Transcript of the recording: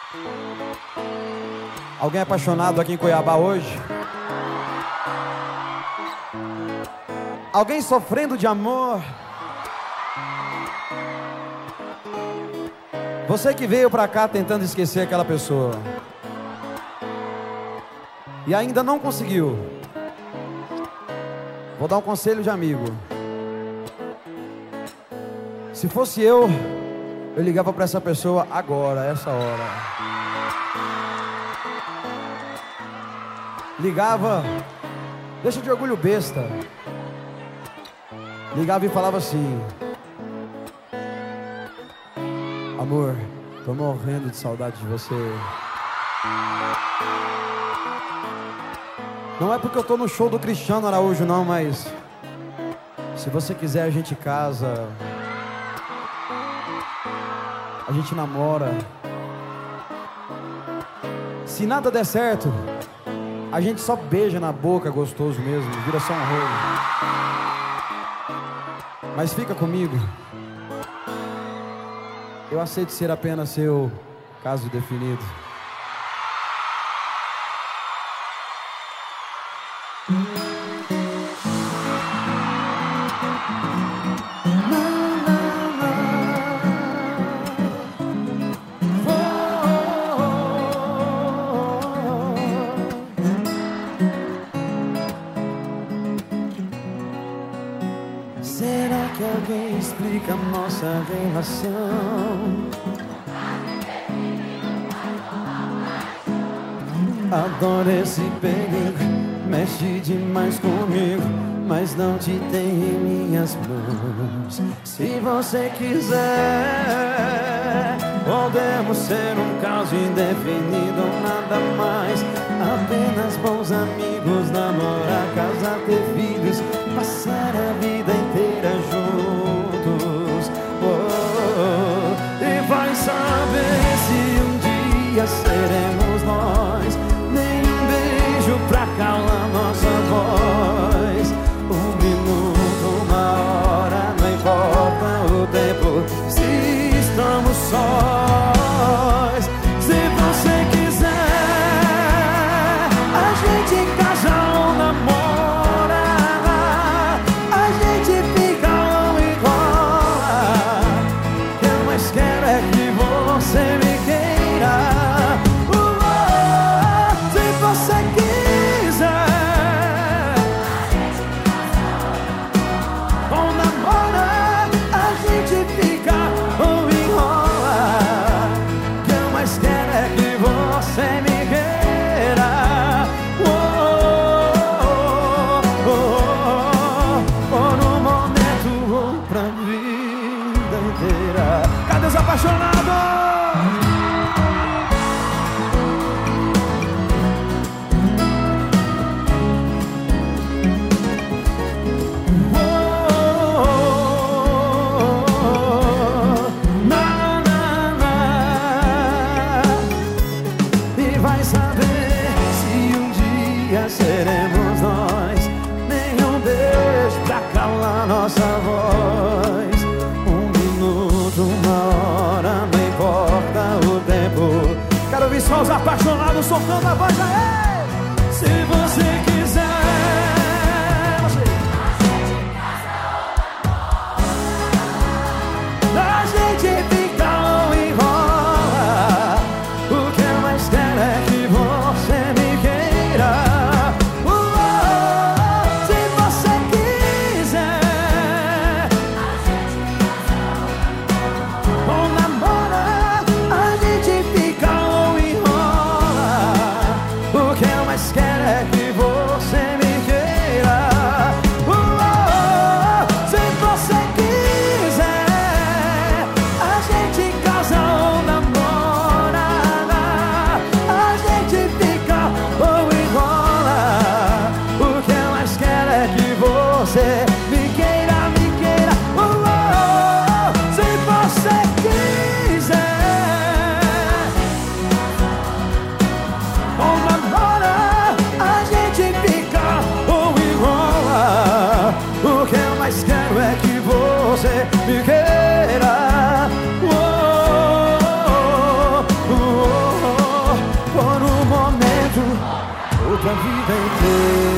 Alguém apaixonado aqui em Cuiabá hoje? Alguém sofrendo de amor? Você que veio pra cá tentando esquecer aquela pessoa e ainda não conseguiu, vou dar um conselho de amigo. Se fosse eu ligava pra essa pessoa agora, essa hora. Ligava, deixa de orgulho besta. Ligava e falava assim: amor, tô morrendo de saudade de você. Não é porque eu tô no show do Cristiano Araújo não, mas se você quiser a gente casa, a gente namora. Se nada der certo, a gente só beija na boca, gostoso mesmo, vira só um rolo. Mas fica comigo. Eu aceito ser apenas seu caso definido. Será que alguém explica a nossa relação? Adoro esse perigo, mexe demais comigo, mas não te tem em minhas mãos. Se você quiser, podemos ser um caso indefinido ou nada mais. Apenas bons amigos, namorar, casar, ter filhos, passar a vida inteira juntos. E vai saber se um dia seremos nós. Nenhum beijo pra calar nossa voz. Um minuto, uma hora, não importa o tempo, se estamos sós. Se você quiser, a gente casa ou namora, a gente fica ou enrola. O que eu mais quero é que você me queira. Se você quiser, ou namora, a gente fica ou enrola. O que eu mais quero é que você me queira. Por um momento ou pra vida inteira. Cadê os apaixonados? E vai saber se um dia seremos nós. Nenhum beijo pra calar nossa voz. Um minuto, uma hora, não importa o tempo. Quero ouvir só os apaixonados soltando a voz aí. Se você quiser, a gente fica ou enrola. O que eu mais quero é que você me queira. Se você quiser, ou namora, a gente fica ou enrola. O que eu mais quero é que você luto a vida inteira.